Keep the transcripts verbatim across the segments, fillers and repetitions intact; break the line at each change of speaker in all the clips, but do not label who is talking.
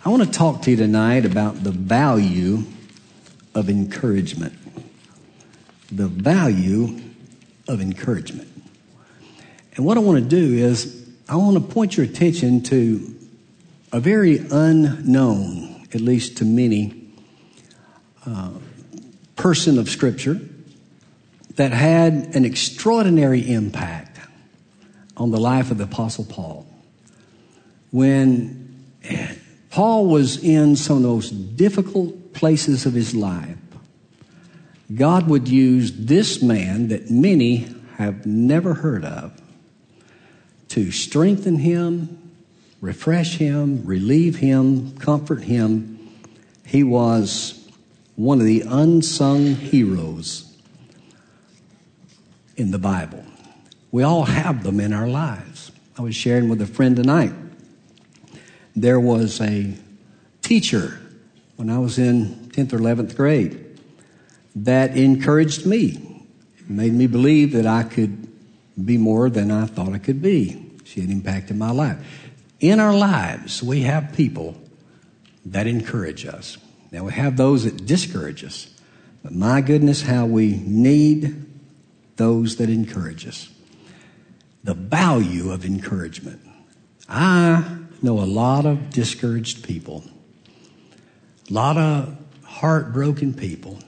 I want to talk to you tonight about the value of encouragement. The value of encouragement. And what I want to do is I want to point your attention to a very unknown, at least to many, uh, person of Scripture that had an extraordinary impact on the life of the Apostle Paul. When Paul was in some of those difficult places of his life, God would use this man that many have never heard of to strengthen him, refresh him, relieve him, comfort him. He was one of the unsung heroes in the Bible. We all have them in our lives. I was sharing with a friend tonight. There was a teacher when I was in tenth or eleventh grade that encouraged me. It made me believe that I could be more than I thought I could be. She had impacted my life. In our lives, we have people that encourage us. Now, we have those that discourage us. But my goodness, how we need those that encourage us. The value of encouragement. I know a lot of discouraged people. A lot of heartbroken people.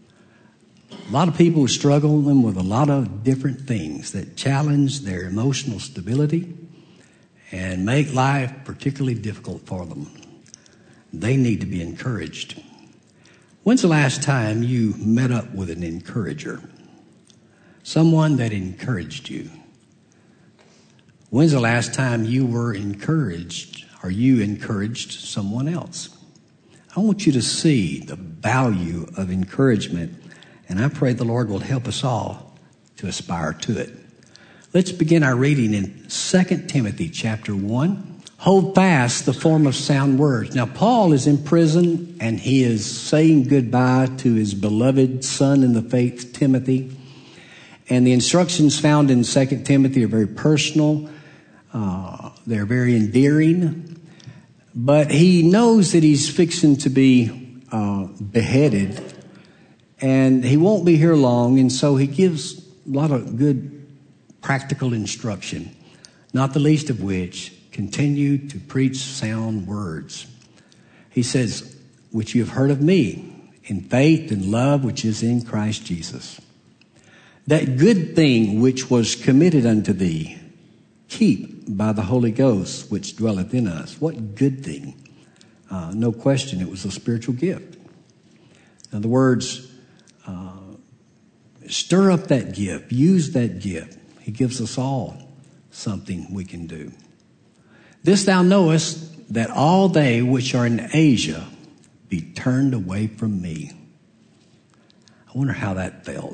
A lot of people struggling with a lot of different things that challenge their emotional stability and make life particularly difficult for them. They need to be encouraged. When's the last time you met up with an encourager? Someone that encouraged you. When's the last time you were encouraged or you encouraged someone else? I want you to see the value of encouragement. And I pray the Lord will help us all to aspire to it. Let's begin our reading in Second Timothy chapter one. Hold fast the form of sound words. Now, Paul is in prison and he is saying goodbye to his beloved son in the faith, Timothy. And the instructions found in Second Timothy are very personal. Uh, they're very endearing. But he knows that he's fixing to be uh, beheaded. And he won't be here long, and so he gives a lot of good practical instruction, not the least of which, continue to preach sound words. He says, which you have heard of me, in faith and love which is in Christ Jesus. That good thing which was committed unto thee, keep by the Holy Ghost which dwelleth in us. What good thing? Uh, no question, it was a spiritual gift. In other words, Uh, stir up that gift. Use that gift. He gives us all something we can do. This thou knowest, that all they which are in Asia be turned away from me. I wonder how that felt.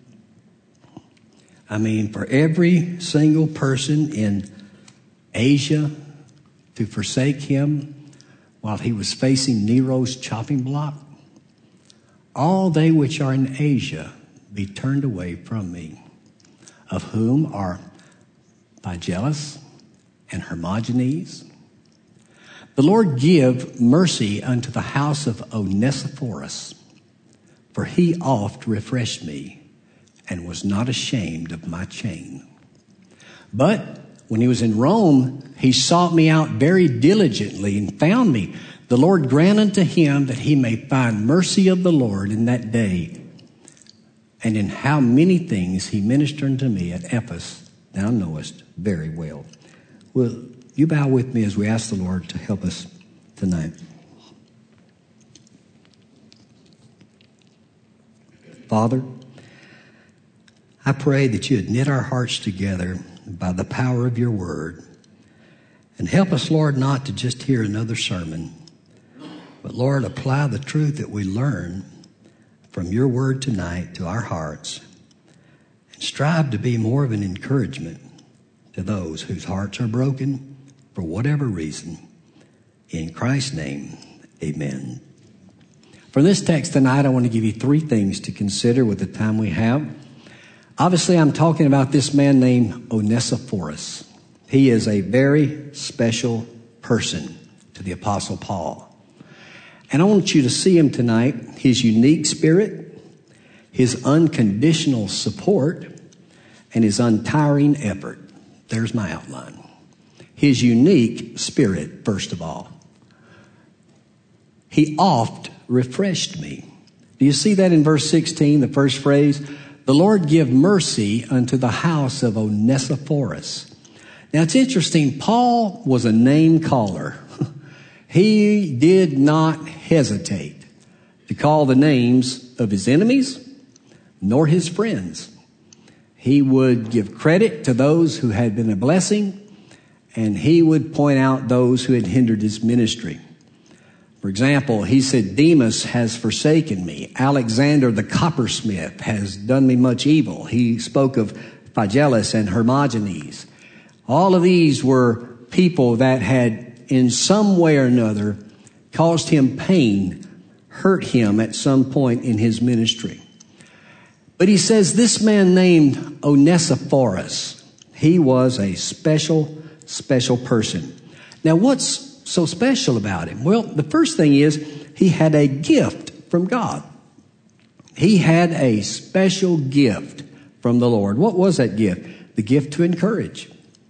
I mean, for every single person in Asia to forsake him while he was facing Nero's chopping block. All they which are in Asia be turned away from me, of whom are Phygellus and Hermogenes. The Lord give mercy unto the house of Onesiphorus, for he oft refreshed me, and was not ashamed of my chain. But when he was in Rome, he sought me out very diligently and found me. The Lord grant unto him that he may find mercy of the Lord in that day. And in how many things he ministered unto me at Ephesus, thou knowest very well. Will you bow with me as we ask the Lord to help us tonight? Father, I pray that you would knit our hearts together by the power of your word. And help us, Lord, not to just hear another sermon, but, Lord, apply the truth that we learn from your word tonight to our hearts and strive to be more of an encouragement to those whose hearts are broken for whatever reason. In Christ's name, amen. For this text tonight, I want to give you three things to consider with the time we have. Obviously, I'm talking about this man named Onesiphorus. He is a very special person to the Apostle Paul. And I want you to see him tonight, his unique spirit, his unconditional support, and his untiring effort. There's my outline. His unique spirit, first of all. He oft refreshed me. Do you see that in verse sixteen, the first phrase? The Lord give mercy unto the house of Onesiphorus. Now it's interesting, Paul was a name caller. He did not hesitate to call the names of his enemies nor his friends. He would give credit to those who had been a blessing, and he would point out those who had hindered his ministry. For example, he said, Demas has forsaken me. Alexander the coppersmith has done me much evil. He spoke of Phygellus and Hermogenes. All of these were people that had, in some way or another, caused him pain, hurt him at some point in his ministry. But he says this man named Onesiphorus, he was a special, special person. Now, what's so special about him? Well, the first thing is he had a gift from God. He had a special gift from the Lord. What was that gift? The gift to encourage,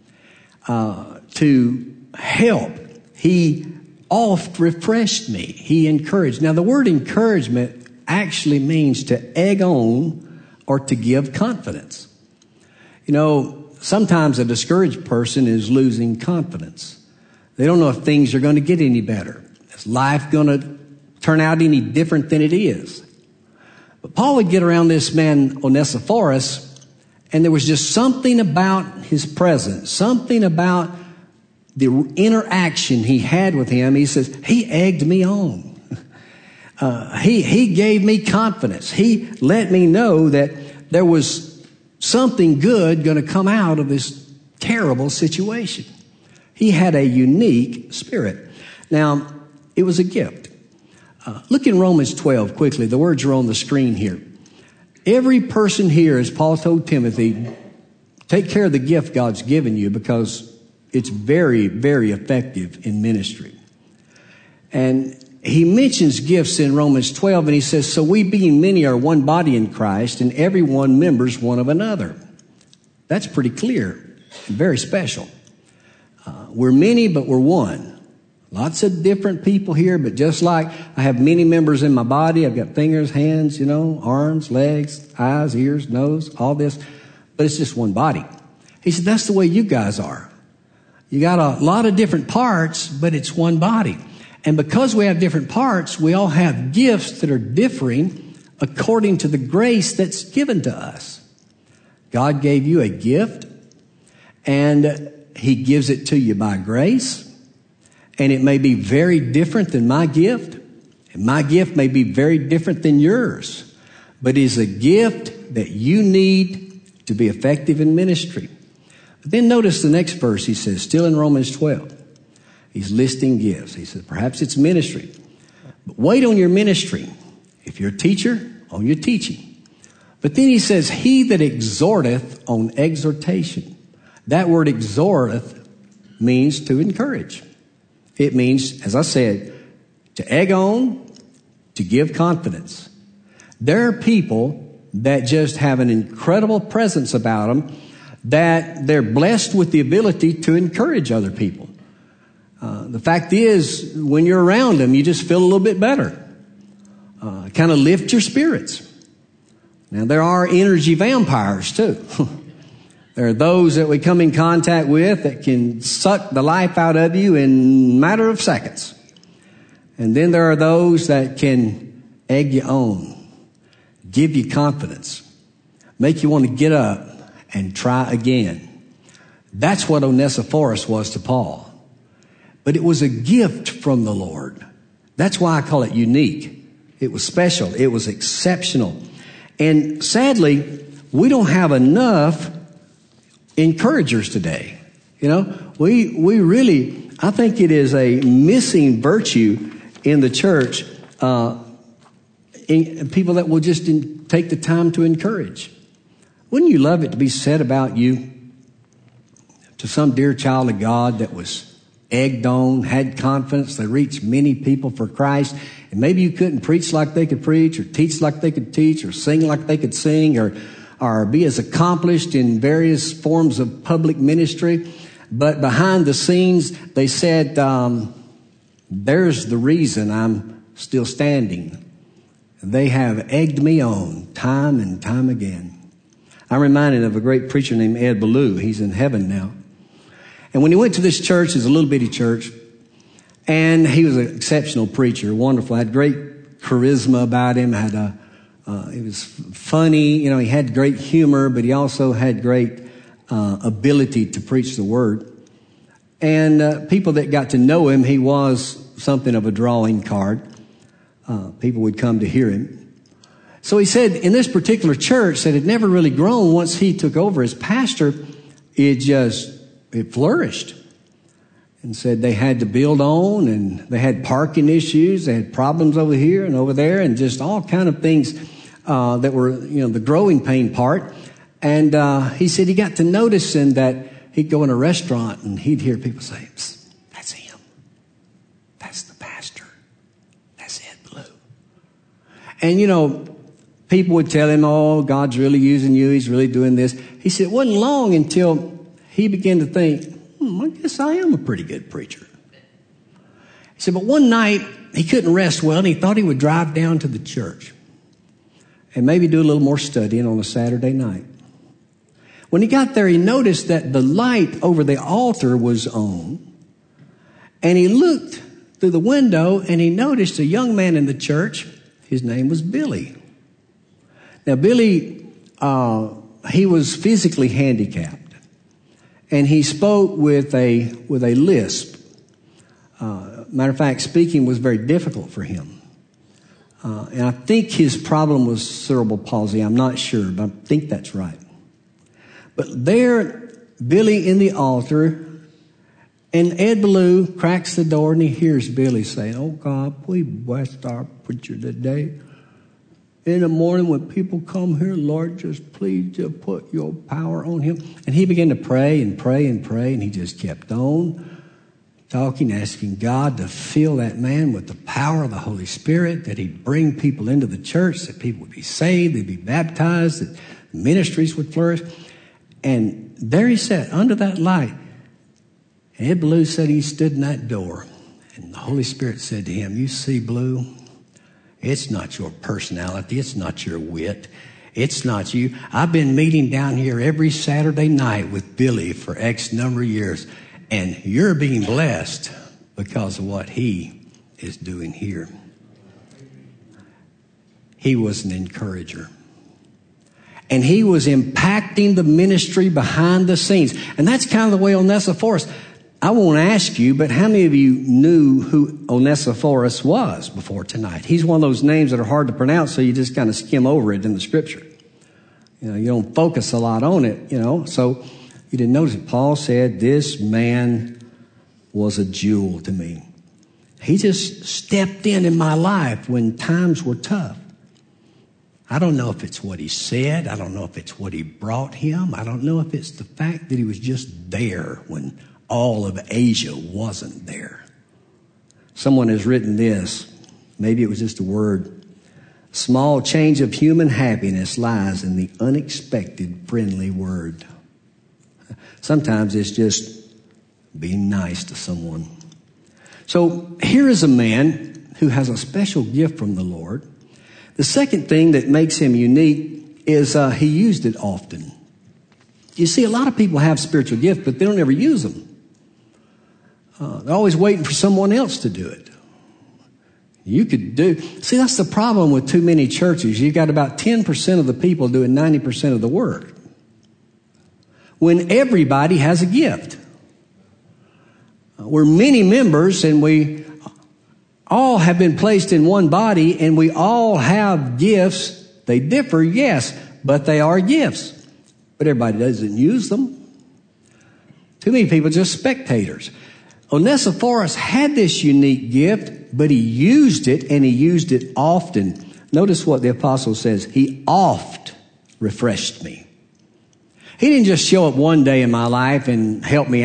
uh, to help. He oft refreshed me. He encouraged. Now, the word encouragement actually means to egg on or to give confidence. You know, sometimes a discouraged person is losing confidence. They don't know if things are going to get any better. Is life going to turn out any different than it is? But Paul would get around this man Onesiphorus, and there was just something about his presence, something about the interaction he had with him. He says, he egged me on. Uh, he, he gave me confidence. He let me know that there was something good going to come out of this terrible situation. He had a unique spirit. Now, it was a gift. Uh, look in Romans twelve quickly. The words are on the screen here. Every person here, as Paul told Timothy, take care of the gift God's given you because it's very, very effective in ministry. And he mentions gifts in Romans twelve, and he says, so we being many are one body in Christ, and every one members one of another. That's pretty clear and very special. Uh, we're many, but we're one. Lots of different people here, but just like I have many members in my body, I've got fingers, hands, you know, arms, legs, eyes, ears, nose, all this, but it's just one body. He said, that's the way you guys are. You got a lot of different parts, but it's one body. And because we have different parts, we all have gifts that are differing according to the grace that's given to us. God gave you a gift, and he gives it to you by grace. And it may be very different than my gift. And my gift may be very different than yours. But it is a gift that you need to be effective in ministry. But then notice the next verse. He says, still in Romans twelve. He's listing gifts. He says, perhaps it's ministry. But wait on your ministry. If you're a teacher, on your teaching. But then he says, he that exhorteth on exhortation. That word exhorteth means to encourage. It means, as I said, to egg on, to give confidence. There are people that just have an incredible presence about them, that they're blessed with the ability to encourage other people. Uh, the fact is, when you're around them, you just feel a little bit better. Uh, kind of lift your spirits. Now, there are energy vampires, too. There are those that we come in contact with that can suck the life out of you in a matter of seconds. And then there are those that can egg you on, give you confidence, make you want to get up and try again. That's what Onesiphorus was to Paul. But it was a gift from the Lord. That's why I call it unique. It was special. It was exceptional. And sadly, we don't have enough encouragers today. You know, we we really, I think it is a missing virtue in the church, uh, in, people that will just in, take the time to encourage. Wouldn't you love it to be said about you to some dear child of God that was egged on, had confidence. They reached many people for Christ. And maybe you couldn't preach like they could preach, or teach like they could teach, or sing like they could sing, or, or be as accomplished in various forms of public ministry. But behind the scenes, they said, um, there's the reason I'm still standing. They have egged me on time and time again. I'm reminded of a great preacher named Ed Ballou. He's in heaven now. And when he went to this church, it's a little bitty church, and he was an exceptional preacher, wonderful, had great charisma about him, had a, uh, he was funny, you know, he had great humor, but he also had great uh, ability to preach the word. And uh, people that got to know him, he was something of a drawing card. Uh, people would come to hear him. So he said in this particular church that had never really grown once he took over as pastor, it just, it flourished. And said they had to build on, and they had parking issues, they had problems over here and over there, and just all kind of things uh, that were, you know, the growing pain part. And uh, he said he got to noticing that he'd go in a restaurant and he'd hear people say, "That's him. That's the pastor. That's Ed Ballou." And, you know, people would tell him, "Oh, God's really using you. He's really doing this." He said it wasn't long until he began to think, hmm, I guess I am a pretty good preacher. He said, but one night he couldn't rest well, and he thought he would drive down to the church and maybe do a little more studying on a Saturday night. When he got there, he noticed that the light over the altar was on, and he looked through the window and he noticed a young man in the church. His name was Billy. Now, Billy, uh, he was physically handicapped, and he spoke with a with a lisp. Uh, matter of fact, speaking was very difficult for him. Uh, and I think his problem was cerebral palsy. I'm not sure, but I think that's right. But there, Billy in the altar, and Ed Ballou cracks the door, and he hears Billy say, "Oh, God, we blessed our preacher today. In the morning when people come here, Lord, just please just put your power on him." And he began to pray and pray and pray, and he just kept on talking, asking God to fill that man with the power of the Holy Spirit, that he'd bring people into the church, that people would be saved, they'd be baptized, that ministries would flourish. And there he sat under that light. And Ed Ballou said he stood in that door, and the Holy Spirit said to him, "You see, Ballou, it's not your personality. It's not your wit. It's not you. I've been meeting down here every Saturday night with Billy for X number of years, and you're being blessed because of what he is doing here." He was an encourager. And he was impacting the ministry behind the scenes. And that's kind of the way Onesiphorus. I won't ask you, but how many of you knew who Onesiphorus was before tonight? He's one of those names that are hard to pronounce, so you just kind of skim over it in the scripture. You know, you don't focus a lot on it, you know. So you didn't notice it. Paul said, "This man was a jewel to me. He just stepped in in my life when times were tough." I don't know if it's what he said. I don't know if it's what he brought him. I don't know if it's the fact that he was just there when all of Asia wasn't there. Someone has written this. Maybe it was just a word. "Small change of human happiness lies in the unexpected friendly word." Sometimes it's just being nice to someone. So here is a man who has a special gift from the Lord. The second thing that makes him unique is uh, he used it often. You see, a lot of people have spiritual gifts, but they don't ever use them. Uh, they're always waiting for someone else to do it. You could do... See, that's the problem with too many churches. You've got about ten percent of the people doing ninety percent of the work, when everybody has a gift. Uh, we're many members, and we all have been placed in one body, and we all have gifts. They differ, yes, but they are gifts. But everybody doesn't use them. Too many people are just spectators. Onesiphorus had this unique gift, but he used it, and he used it often. Notice what the apostle says. He oft refreshed me. He didn't just show up one day in my life and help me out.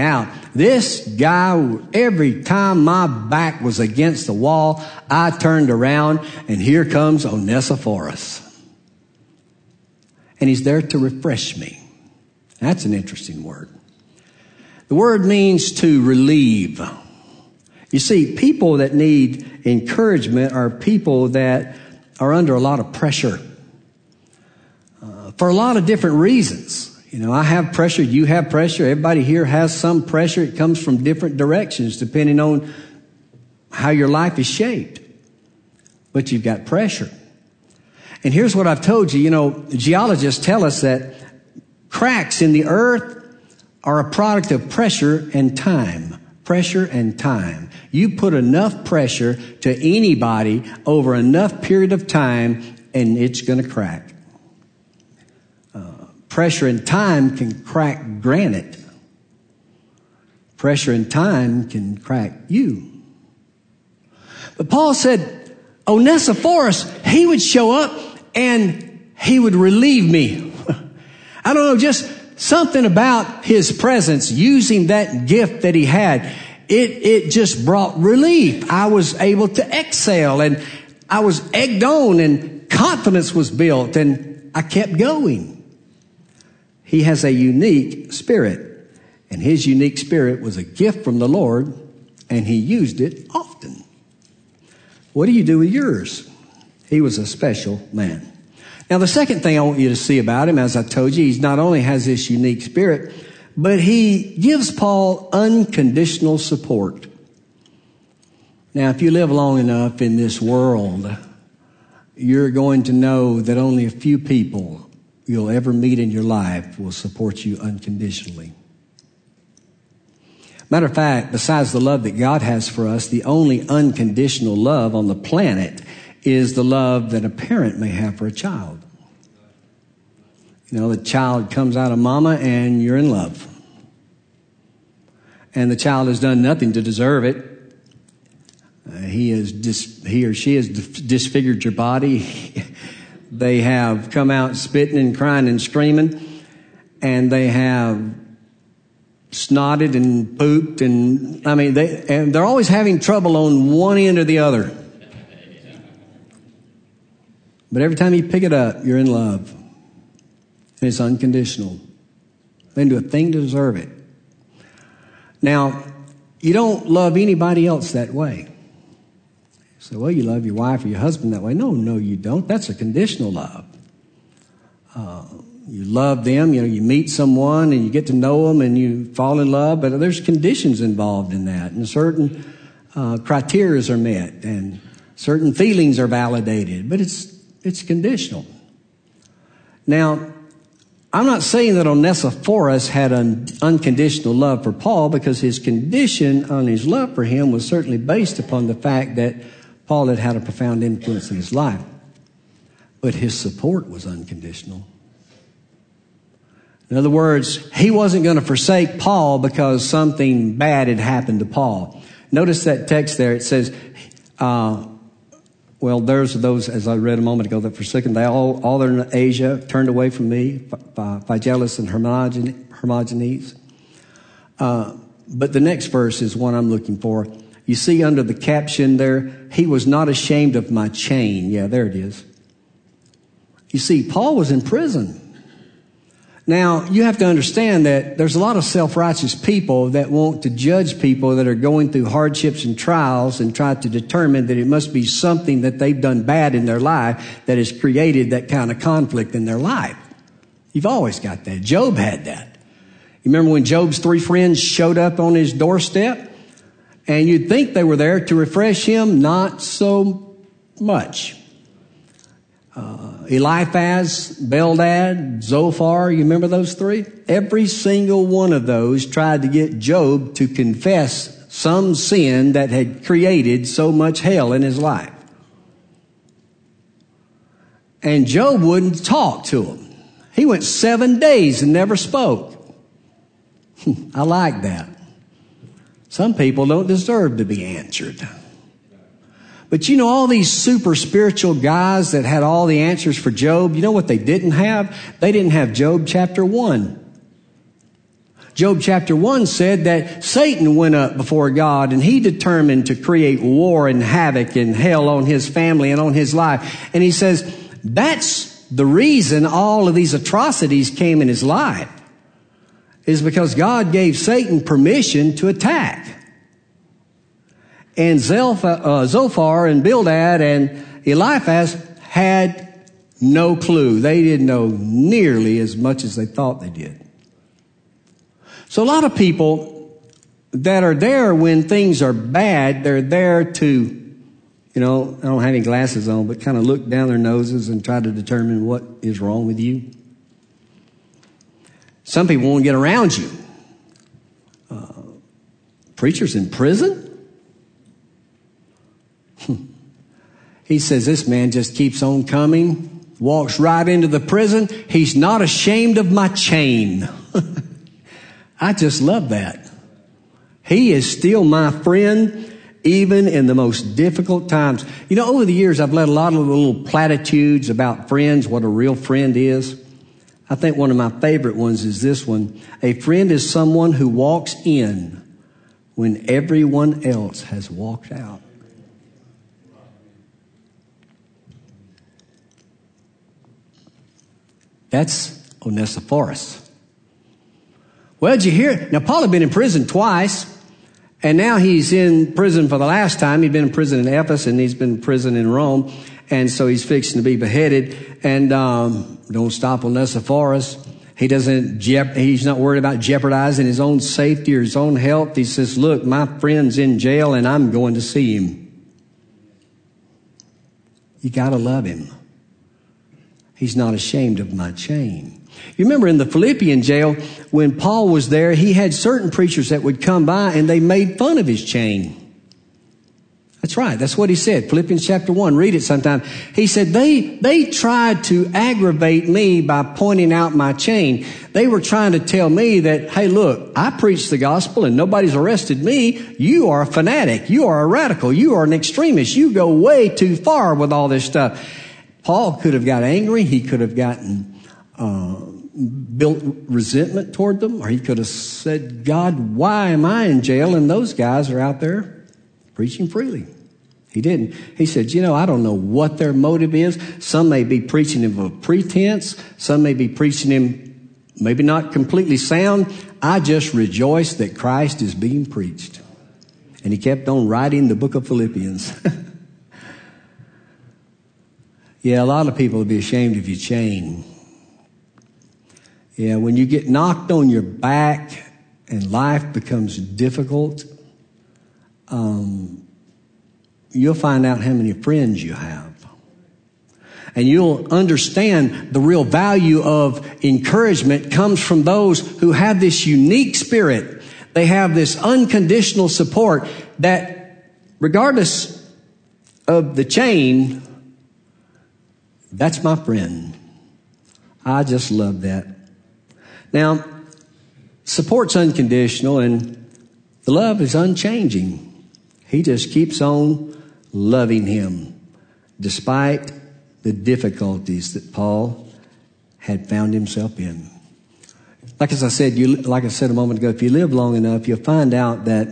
This guy, every time my back was against the wall, I turned around and here comes Onesiphorus. And he's there to refresh me. That's an interesting word. The word means to relieve. You see, people that need encouragement are people that are under a lot of pressure uh, for a lot of different reasons. You know, I have pressure, you have pressure, everybody here has some pressure. It comes from different directions depending on how your life is shaped. But you've got pressure. And here's what I've told you. You know, geologists tell us that cracks in the earth are a product of pressure and time. Pressure and time. You put enough pressure to anybody over enough period of time and it's going to crack. Uh, pressure and time can crack granite. Pressure and time can crack you. But Paul said, Onesiphorus, he would show up and he would relieve me. I don't know, just something about his presence, using that gift that he had, it, it just brought relief. I was able to exhale and I was egged on and confidence was built and I kept going. He has a unique spirit and his unique spirit was a gift from the Lord and he used it often. What do you do with yours? He was a special man. Now, the second thing I want you to see about him, as I told you, he not only has this unique spirit, but he gives Paul unconditional support. Now, if you live long enough in this world, you're going to know that only a few people you'll ever meet in your life will support you unconditionally. Matter of fact, besides the love that God has for us, the only unconditional love on the planet is the love that a parent may have for a child. You know, the child comes out of mama and you're in love. And the child has done nothing to deserve it. Uh, he is dis- he or she has dis- disfigured your body. They have come out spitting and crying and screaming. And they have snotted and pooped. And I mean, they, and they're always having trouble on one end or the other. But every time you pick it up, you're in love. And it's unconditional. They didn't do a thing to deserve it. Now, you don't love anybody else that way. So, well, you love your wife or your husband that way. No, no, you don't. That's a conditional love. Uh, you love them. You know, you meet someone and you get to know them and you fall in love. But there's conditions involved in that. And certain uh, criteria are met. And certain feelings are validated. But it's It's conditional. Now, I'm not saying that Onesiphorus had an unconditional love for Paul because his condition on his love for him was certainly based upon the fact that Paul had had a profound influence in his life. But his support was unconditional. In other words, he wasn't going to forsake Paul because something bad had happened to Paul. Notice that text there. It says, uh, Well, there's those, as I read a moment ago, that forsaken, they all, all that are in Asia turned away from me, Phygelus and Hermogenes. Uh, but the next verse is one I'm looking for. You see under the caption there, he was not ashamed of my chain. Yeah, there it is. You see, Paul was in prison. Now, you have to understand that there's a lot of self-righteous people that want to judge people that are going through hardships and trials and try to determine that it must be something that they've done bad in their life that has created that kind of conflict in their life. You've always got that. Job had that. You remember when Job's three friends showed up on his doorstep? And you'd think they were there to refresh him. Not so much. Uh, Eliphaz, Bildad, Zophar, you remember those three? Every single one of those tried to get Job to confess some sin that had created so much hell in his life. And Job wouldn't talk to them. He went seven days and never spoke. I like that. Some people don't deserve to be answered. But you know, all these super spiritual guys that had all the answers for Job, you know what they didn't have? They didn't have Job chapter one. Job chapter one said that Satan went up before God and he determined to create war and havoc and hell on his family and on his life. And he says that's the reason all of these atrocities came in his life, is because God gave Satan permission to attack. And Zophar and Bildad and Eliphaz had no clue. They didn't know nearly as much as they thought they did. So a lot of people that are there when things are bad, they're there to, you know, I don't have any glasses on, but kind of look down their noses and try to determine what is wrong with you. Some people won't get around you. Uh, preachers in prison? He says, this man just keeps on coming, walks right into the prison. He's not ashamed of my chain. I just love that. He is still my friend, even in the most difficult times. You know, over the years, I've let a lot of little platitudes about friends, what a real friend is. I think one of my favorite ones is this one. A friend is someone who walks in when everyone else has walked out. That's Onesiphorus. Well, did you hear? Now, Paul had been in prison twice, and now he's in prison for the last time. He'd been in prison in Ephesus, and he's been in prison in Rome, and so he's fixing to be beheaded. And um, don't stop Onesiphorus. He doesn't. Jep- he's not worried about jeopardizing his own safety or his own health. He says, "Look, my friend's in jail, and I'm going to see him." You got to love him. He's not ashamed of my chain. You remember in the Philippian jail, when Paul was there, he had certain preachers that would come by and they made fun of his chain. That's right. That's what he said. Philippians chapter one. Read it sometime. He said, they, they tried to aggravate me by pointing out my chain. They were trying to tell me that, hey, look, I preach the gospel and nobody's arrested me. You are a fanatic. You are a radical. You are an extremist. You go way too far with all this stuff. Paul could have got angry. He could have gotten uh, built resentment toward them, or he could have said, God, why am I in jail and those guys are out there preaching freely? He didn't. He said, you know, I don't know what their motive is. Some may be preaching him of pretense. Some may be preaching him maybe not completely sound. I just rejoice that Christ is being preached. And he kept on writing the book of Philippians. Yeah, a lot of people will be ashamed of your chain. Yeah, when you get knocked on your back and life becomes difficult, um, you'll find out how many friends you have. And you'll understand the real value of encouragement comes from those who have this unique spirit. They have this unconditional support that regardless of the chain, that's my friend. I just love that. Now, support's unconditional and the love is unchanging. He just keeps on loving him despite the difficulties that Paul had found himself in. Like as I said, you, like I said a moment ago, if you live long enough, you'll find out that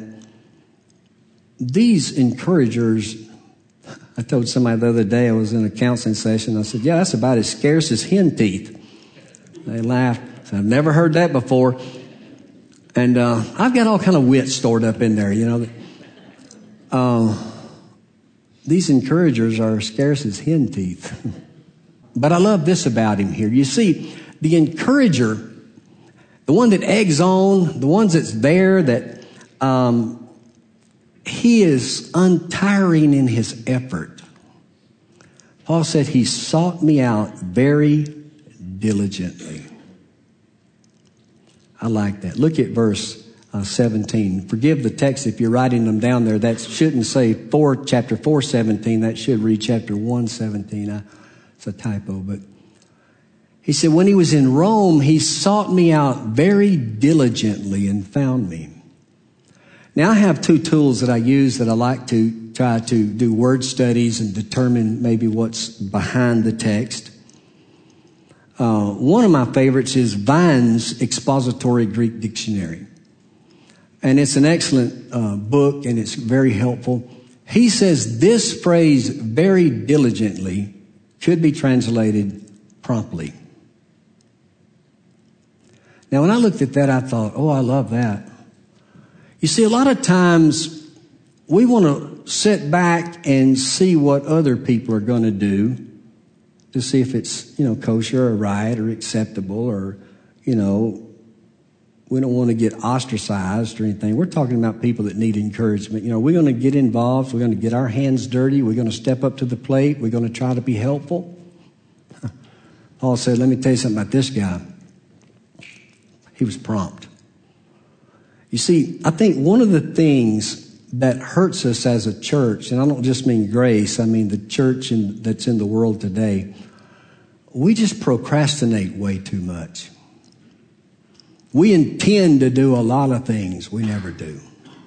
these encouragers, I told somebody the other day, I was in a counseling session. I said, yeah, that's about as scarce as hen teeth. They laughed. I've never heard that before. And uh, I've got all kind of wit stored up in there, you know. Uh, these encouragers are scarce as hen teeth. But I love this about him here. You see, the encourager, the one that eggs on, the ones that's there, that um, he is untiring in his effort. Paul said he sought me out very diligently. I like that. Look at verse uh, seventeen. Forgive the text if you're writing them down there. That shouldn't say four, chapter four seventeen. That should read chapter one seventeen. I, it's a typo, but he said, when he was in Rome, he sought me out very diligently and found me. Now I have two tools that I use that I like to try to do word studies and determine maybe what's behind the text. Uh, one of my favorites is Vine's Expository Greek Dictionary. And it's an excellent uh, book, and it's very helpful. He says this phrase, very diligently, could be translated promptly. Now, when I looked at that, I thought, oh, I love that. You see, a lot of times we want to sit back and see what other people are going to do to see if it's, you know, kosher or right or acceptable, or, you know, we don't want to get ostracized or anything. We're talking about people that need encouragement. You know, we're going to get involved. We're going to get our hands dirty. We're going to step up to the plate. We're going to try to be helpful. Paul said, let me tell you something about this guy. He was prompt. You see, I think one of the things that hurts us as a church, and I don't just mean Grace, I mean the church in, that's in the world today, we just procrastinate way too much. We intend to do a lot of things we never do.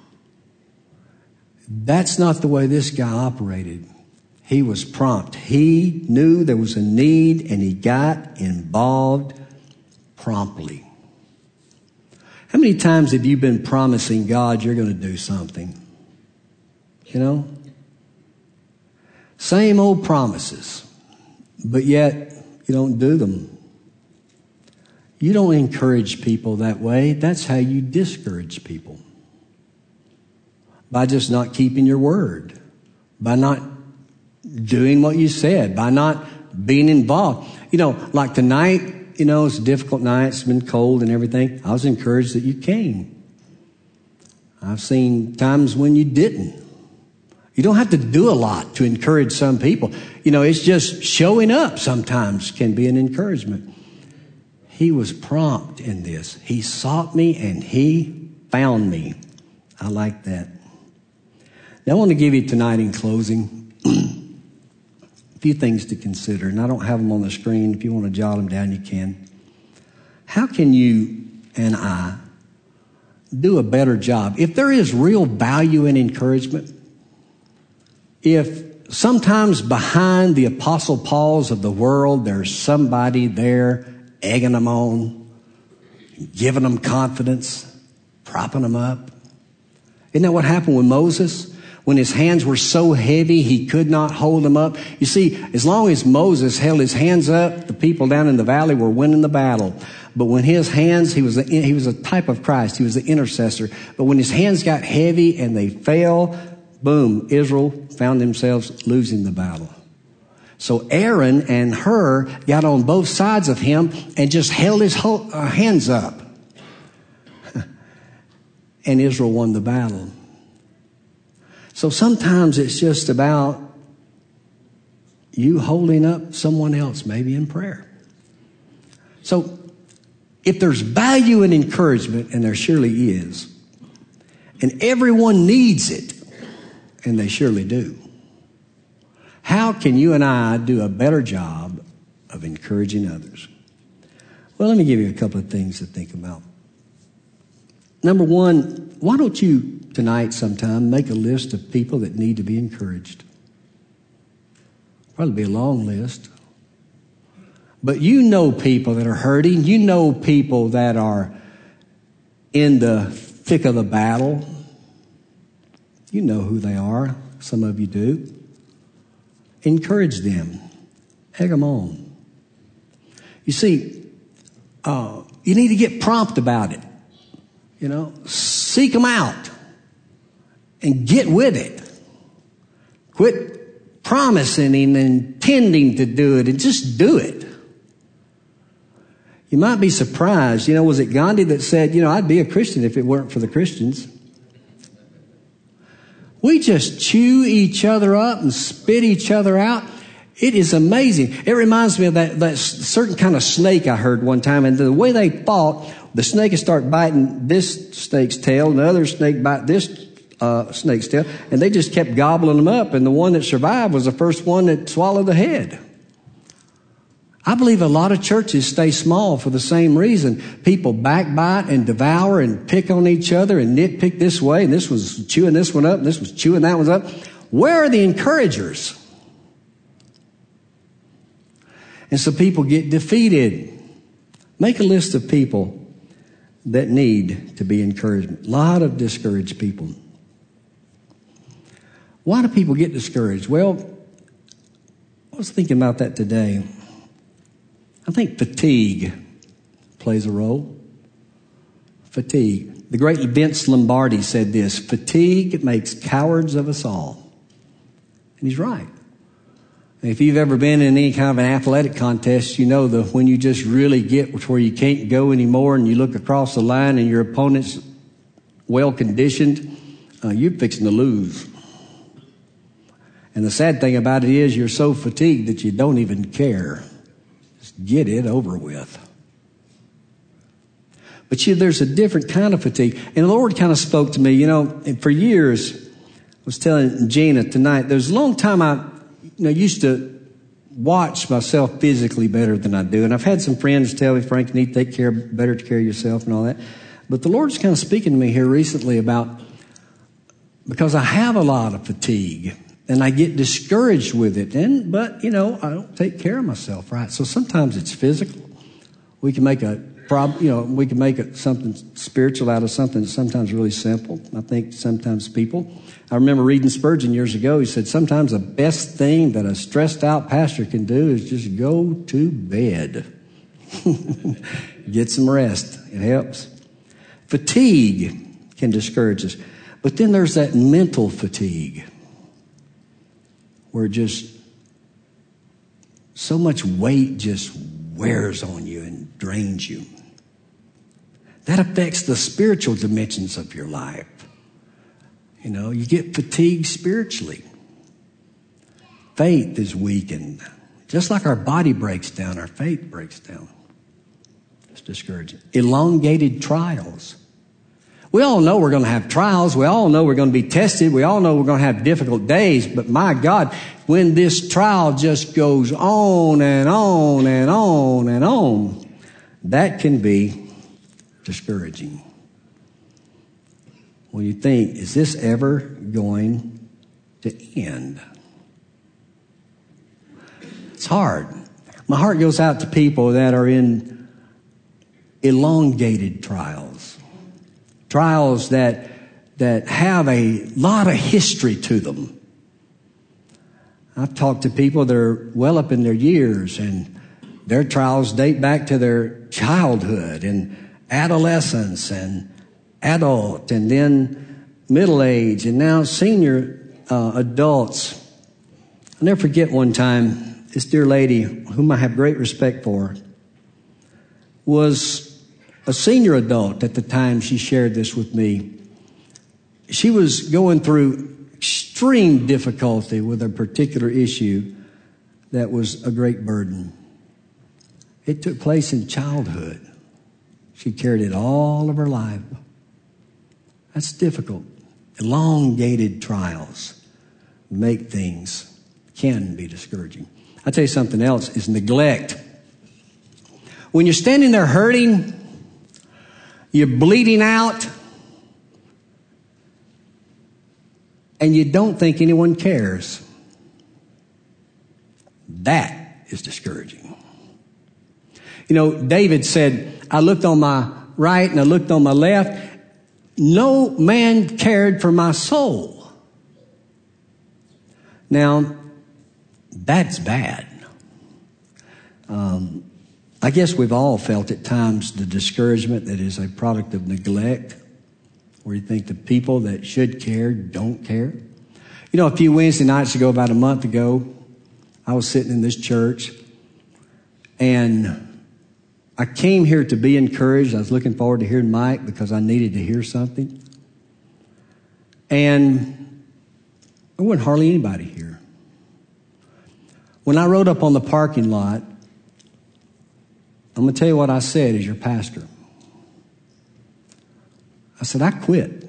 That's not the way this guy operated. He was prompt. He knew there was a need, and he got involved promptly. How many times have you been promising God you're going to do something? You know? Same old promises, but yet you don't do them. You don't encourage people that way. That's how you discourage people. By just not keeping your word. By not doing what you said. By not being involved. You know, like tonight, you know, it's a difficult night. It's been cold and everything. I was encouraged that you came. I've seen times when you didn't. You don't have to do a lot to encourage some people. You know, it's just showing up sometimes can be an encouragement. He was prompt in this. He sought me and he found me. I like that. Now I want to give you tonight in closing a few things to consider, and I don't have them on the screen. If you want to jot them down, you can. How can you and I do a better job? If there is real value in encouragement, if sometimes behind the Apostle Pauls of the world, there's somebody there egging them on, giving them confidence, propping them up. Isn't that what happened with Moses? When his hands were so heavy, he could not hold them up. You see, as long as Moses held his hands up, the people down in the valley were winning the battle. But when his hands, he was a, he was a type of Christ. He was the intercessor. But when his hands got heavy and they fell, boom, Israel found themselves losing the battle. So Aaron and Hur got on both sides of him and just held his whole, uh, hands up. And Israel won the battle. So sometimes it's just about you holding up someone else, maybe in prayer. So if there's value in encouragement, and there surely is, and everyone needs it, and they surely do, how can you and I do a better job of encouraging others? Well, let me give you a couple of things to think about. Number one, why don't you tonight sometime make a list of people that need to be encouraged? Probably be a long list. But you know people that are hurting. You know people that are in the thick of the battle. You know who they are. Some of you do. Encourage them. Egg them on. You see, uh, you need to get prompt about it. You know, seek them out and get with it. Quit promising and intending to do it, and just do it. You might be surprised. You know, was it Gandhi that said, you know, I'd be a Christian if it weren't for the Christians? We just chew each other up and spit each other out. It is amazing. It reminds me of that, that certain kind of snake I heard one time. And the way they fought, the snake would start biting this snake's tail, and the other snake bite this uh, snake's tail. And they just kept gobbling them up. And the one that survived was the first one that swallowed the head. I believe a lot of churches stay small for the same reason. People backbite and devour and pick on each other and nitpick this way, and this was chewing this one up, and this was chewing that one up. Where are the encouragers? And so people get defeated. Make a list of people that need to be encouraged. A lot of discouraged people. Why do people get discouraged? Well, I was thinking about that today. I think fatigue plays a role. Fatigue. The great Vince Lombardi said this: fatigue makes cowards of us all. And he's right. If you've ever been in any kind of an athletic contest, you know that when you just really get to where you can't go anymore and you look across the line and your opponent's well conditioned, uh, you're fixing to lose. And the sad thing about it is you're so fatigued that you don't even care. Just get it over with. But you, there's a different kind of fatigue. And the Lord kind of spoke to me, you know, and for years, I was telling Gina tonight, there's a long time I you know, used to watch myself physically better than I do. And I've had some friends tell me, Frank, you need to take care, better care of yourself and all that. But the Lord's kind of speaking to me here recently about, because I have a lot of fatigue and I get discouraged with it. And, but, you know, I don't take care of myself, right? So sometimes it's physical. We can make a prob, you know, we can make it something spiritual out of something that's sometimes really simple. I think sometimes people, I remember reading Spurgeon years ago. He said, sometimes the best thing that a stressed out pastor can do is just go to bed. Get some rest. It helps. Fatigue can discourage us. But then there's that mental fatigue where just so much weight just wears on you and drains you. That affects the spiritual dimensions of your life. You know, you get fatigued spiritually. Faith is weakened. Just like our body breaks down, our faith breaks down. It's discouraging. Elongated trials. We all know we're going to have trials. We all know we're going to be tested. We all know we're going to have difficult days. But my God, when this trial just goes on and on and on and on, that can be discouraging. When you think, is this ever going to end? It's hard. My heart goes out to people that are in elongated trials. Trials that, that have a lot of history to them. I've talked to people that are well up in their years, and their trials date back to their childhood and adolescence and adult and then middle age and now senior uh, adults. I'll never forget one time, this dear lady, whom I have great respect for, was a senior adult at the time she shared this with me. She was going through extreme difficulty with a particular issue that was a great burden. It took place in childhood. She carried it all of her life. That's difficult. Elongated trials make things, can be discouraging. I'll tell you something else is neglect. When you're standing there hurting, you're bleeding out, and you don't think anyone cares, that is discouraging. You know, David said, I looked on my right and I looked on my left. No man cared for my soul. Now, that's bad. Um, I guess we've all felt at times the discouragement that is a product of neglect, where you think the people that should care don't care. You know, a few Wednesday nights ago, about a month ago, I was sitting in this church, and I came here to be encouraged. I was looking forward to hearing Mike because I needed to hear something. And there wasn't hardly anybody here. When I rode up on the parking lot, I'm going to tell you what I said as your pastor. I said, I quit.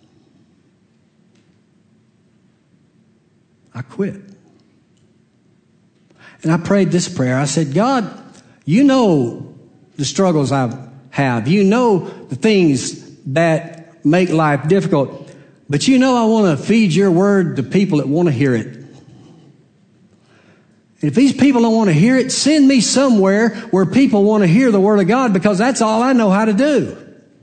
I quit. And I prayed this prayer. I said, God, you know the struggles I have. You know the things that make life difficult. But you know I want to feed your word to people that want to hear it. And if these people don't want to hear it, send me somewhere where people want to hear the Word of God, because that's all I know how to do.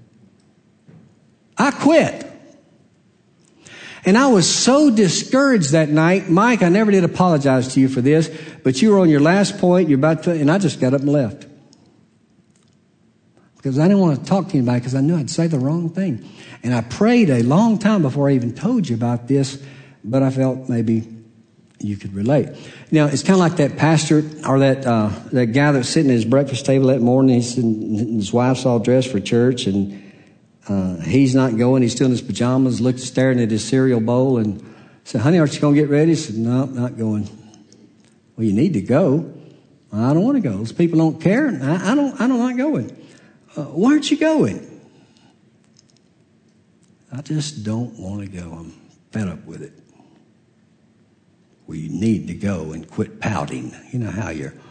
I quit. And I was so discouraged that night. Mike, I never did apologize to you for this, but you were on your last point. You're about to, and I just got up and left. Because I didn't want to talk to anybody, because I knew I'd say the wrong thing. And I prayed a long time before I even told you about this, but I felt maybe you could relate. Now, it's kind of like that pastor or that uh, that guy that's sitting at his breakfast table that morning. He's in, his wife's all dressed for church, and uh, he's not going. He's still in his pajamas, looked staring at his cereal bowl, and said, "Honey, aren't you going to get ready?" He said, "No, not going." "Well, you need to go." "I don't want to go. Those people don't care. I, I don't. I don't like going." Uh, "Why aren't you going?" "I just don't want to go. I'm fed up with it." "Well, you need to go and quit pouting." You know how your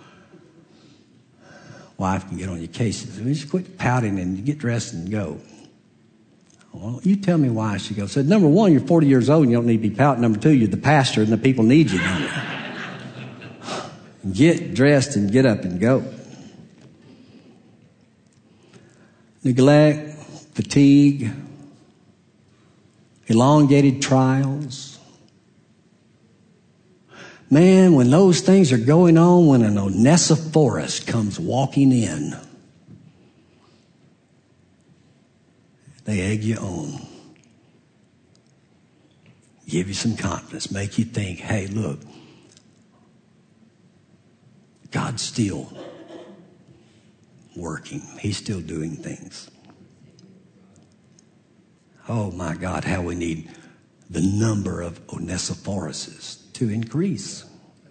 wife can get on your cases. You just quit pouting and get dressed and go. "Well, you tell me why I should go." I said, "Number one, you're forty years old and you don't need to be pouting. Number two, you're the pastor and the people need you, don't you?" Get dressed and get up and go. Neglect, fatigue, elongated trials. Man, when those things are going on, when an Onesiphorus comes walking in, they egg you on. Give you some confidence. Make you think, hey, look, God's still working. He's still doing things. Oh, my God, how we need the number of Onesiphoruses to increase.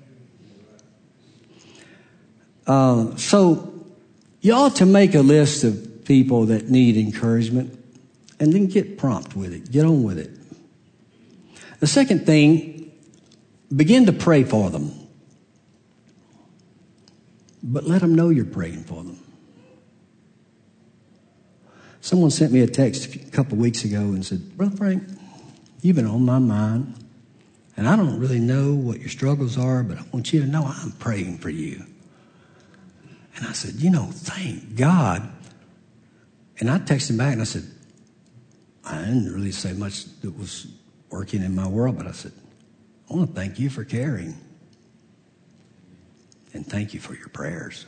Uh, so you ought to make a list of people that need encouragement and then get prompt with it. Get on with it. The second thing, begin to pray for them. But let them know you're praying for them. Someone sent me a text a couple of weeks ago and said, "Brother Frank, you've been on my mind. And I don't really know what your struggles are, but I want you to know I'm praying for you." And I said, you know, thank God. And I texted him back and I said, I didn't really say much that was working in my world, but I said, I want to thank you for caring. And thank you for your prayers.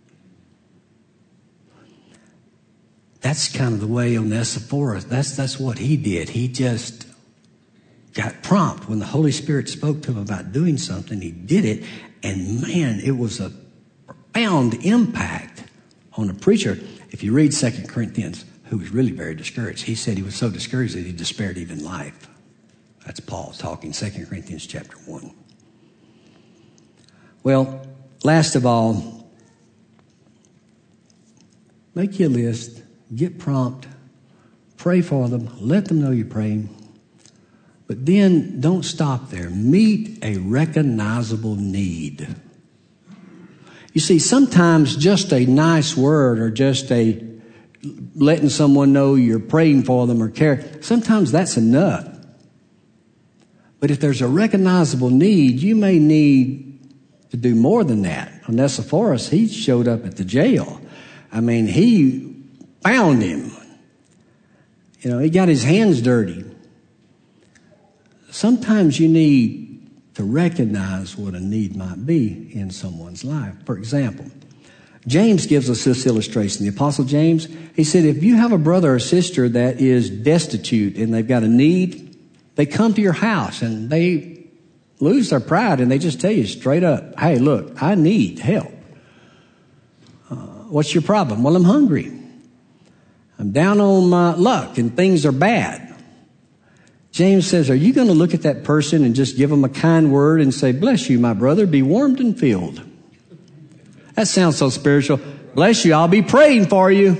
That's kind of the way Onesiphorus, that's, that's what he did. He just got prompt. When the Holy Spirit spoke to him about doing something, he did it. And man, it was a profound impact on a preacher. If you read Second Corinthians, who was really very discouraged, he said he was so discouraged that he despaired even life. That's Paul talking, Second Corinthians chapter one. Well, last of all, make you a list, get prompt, pray for them, let them know you're praying. But then don't stop there. Meet a recognizable need. You see, sometimes just a nice word or just a letting someone know you're praying for them or care, sometimes that's enough. But if there's a recognizable need, you may need to do more than that. Onesiphorus, he showed up at the jail. I mean, he found him. You know, he got his hands dirty. Sometimes you need to recognize what a need might be in someone's life. For example, James gives us this illustration. The Apostle James, he said, if you have a brother or sister that is destitute and they've got a need, they come to your house and they lose their pride and they just tell you straight up, hey, look, I need help. Uh, what's your problem? Well, I'm hungry. I'm down on my luck and things are bad. James says, are you going to look at that person and just give them a kind word and say, bless you, my brother, be warmed and filled? That sounds so spiritual. Bless you, I'll be praying for you.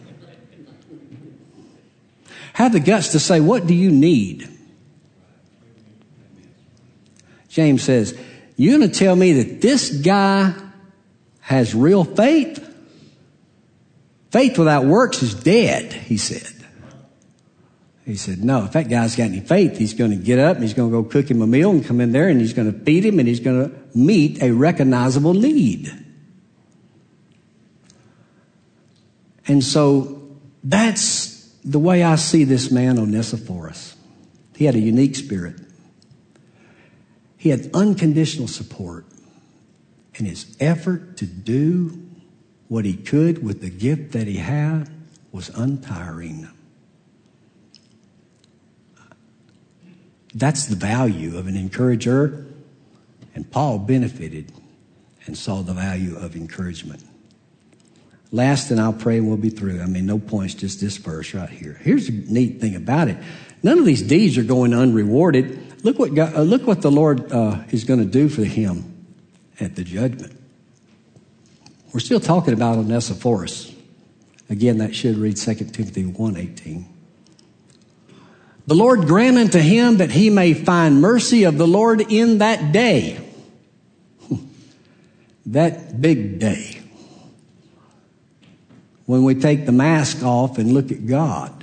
Have the guts to say, what do you need? James says, you're going to tell me that this guy has real faith? Faith without works is dead, he said. He said, no, if that guy's got any faith, he's going to get up and he's going to go cook him a meal and come in there and he's going to feed him and he's going to meet a recognizable need. And so that's the way I see this man, Onesiphorus. He had a unique spirit. He had unconditional support. And his effort to do what he could with the gift that he had was untiring. That's the value of an encourager. And Paul benefited and saw the value of encouragement. Last, and I'll pray and we'll be through. I mean, no points, just this verse right here. Here's the neat thing about it. None of these deeds are going unrewarded. Look what God, uh, look what the Lord uh, is going to do for him at the judgment. We're still talking about Onesiphorus. Again, that should read Second Timothy one eighteen. The Lord grant unto him that he may find mercy of the Lord in that day. That big day. When we take the mask off and look at God.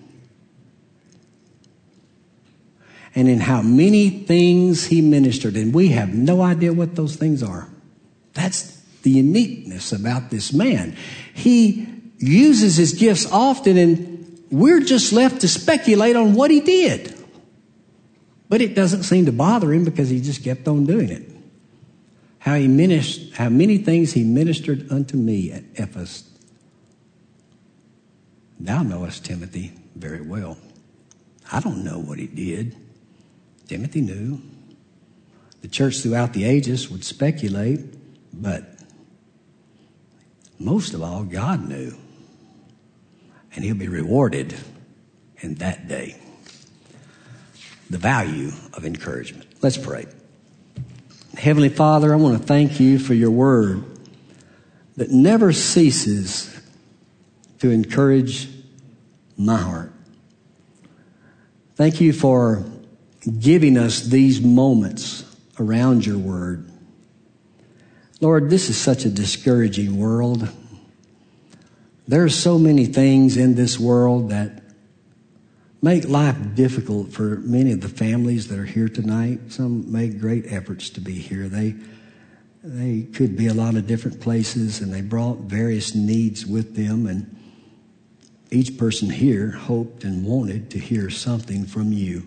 And in how many things he ministered. And we have no idea what those things are. That's the uniqueness about this man. He uses his gifts often and we're just left to speculate on what he did. But it doesn't seem to bother him because he just kept on doing it. How he ministered, how many things he ministered unto me at Ephesus. Thou knowest Timothy very well. I don't know what he did. Timothy knew. The church throughout the ages would speculate, but most of all, God knew. And he'll be rewarded in that day. The value of encouragement. Let's pray. Heavenly Father, I want to thank you for your word that never ceases to encourage my heart. Thank you for giving us these moments around your word. Lord, this is such a discouraging world. There are so many things in this world that make life difficult for many of the families that are here tonight. Some make great efforts to be here. They they could be a lot of different places, and they brought various needs with them, and each person here hoped and wanted to hear something from you.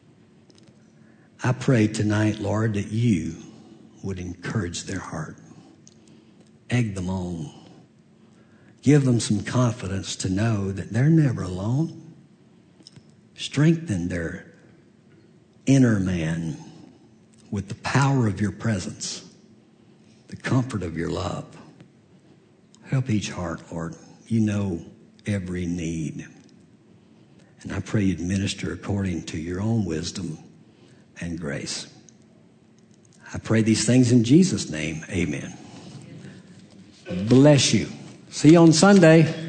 I pray tonight, Lord, that you would encourage their heart, egg them on, give them some confidence to know that they're never alone. Strengthen their inner man with the power of your presence, the comfort of your love. Help each heart, Lord. You know every need. And I pray you'd minister according to your own wisdom and grace. I pray these things in Jesus' name. Amen. Bless you. See you on Sunday.